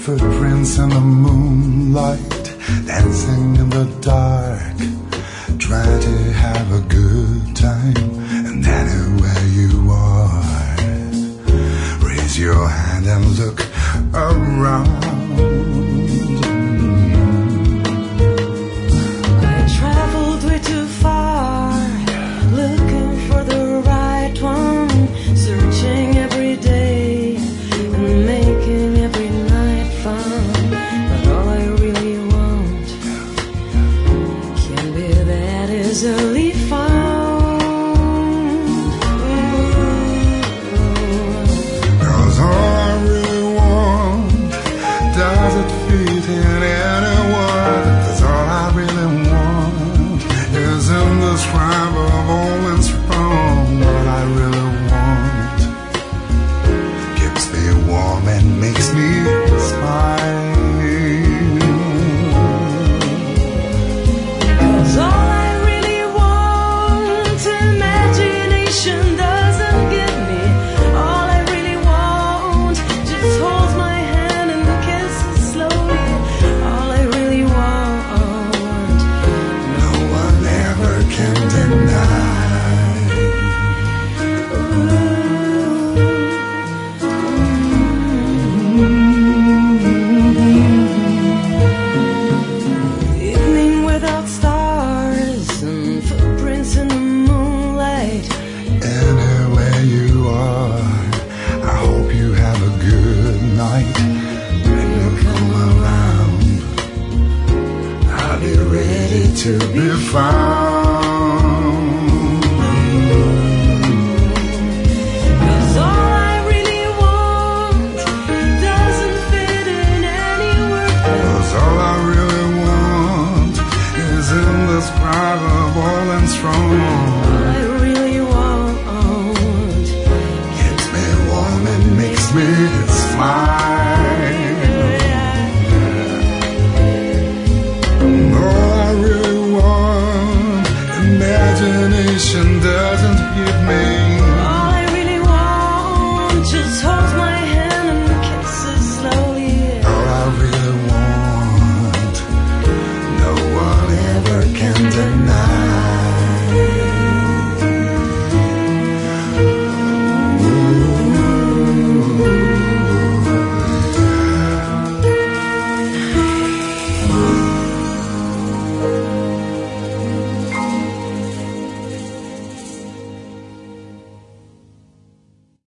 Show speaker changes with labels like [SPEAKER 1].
[SPEAKER 1] Footprints in the moonlight, dancing in the dark, trying to have a good time. And anywhere you are, raise your hand and look around.
[SPEAKER 2] I traveled way too far, looking for the right one, searching every day and making every night fun. But all I really want can be that easily found.
[SPEAKER 1] 'Cause all I really want doesn't fit in anyone. 'Cause all I really want is indescribable and strong. What I really want keeps me warm and makes me smile.
[SPEAKER 2] 'Cause all I really want, imagination doesn't give me. All I really want just holds my hand and kisses slowly. All I really want,
[SPEAKER 1] No one ever can deny.
[SPEAKER 2] evening without stars and footprints in the moonlight.
[SPEAKER 1] Anywhere you are, I hope you have a good night. When you come around, I'll be ready to be found.